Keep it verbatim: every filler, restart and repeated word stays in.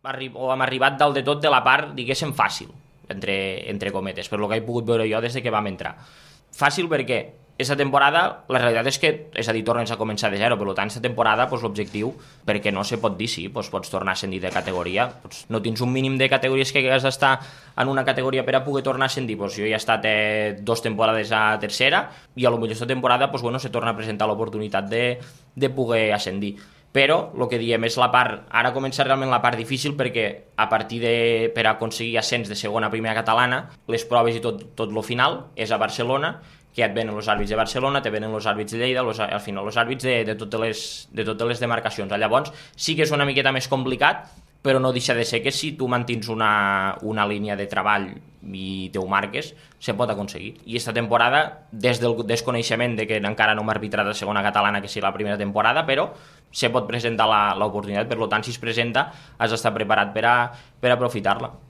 o hem arribat dalt de tot de la part, diguéssim, fàcil, entre, entre cometes, per lo que he pogut veure jo des de que vam entrar. Fàcil perquè aquesta temporada, la realitat és que, és a dir, tornes a començar de zero, per tant, aquesta temporada, pues, l'objectiu, perquè no se pot dir, sí, pues, pots tornar a ascendir de categoria, pues, no tens un mínim de categories que hagués d'estar en una categoria per a poder tornar a ascendir, pues, jo ja he estat eh, dos temporades a tercera, i a lo millor aquesta temporada, pues, bueno, se torna a presentar l'oportunitat de, de poder ascendir. Però el que diem és la part, ara comença realment la part difícil, perquè a partir de, per aconseguir ascens de segona a primera catalana, les proves i tot, tot lo final és a Barcelona, que ja et venen els àrbits de Barcelona, te venen els àrbits de Lleida, los, al final els àrbits de, de, totes les, de totes les demarcacions. Llavors sí que és una miqueta més complicat, però no deixa de ser que si tu mantins una, una línia de treball i te ho marques, se pot aconseguir. I aquesta temporada, des del desconeixement de que encara no m'ha arbitrat la segona catalana, que sigui la primera temporada, però se pot presentar l'oportunitat, per tant, si es presenta, has d'estar preparat per a, per a aprofitar-la.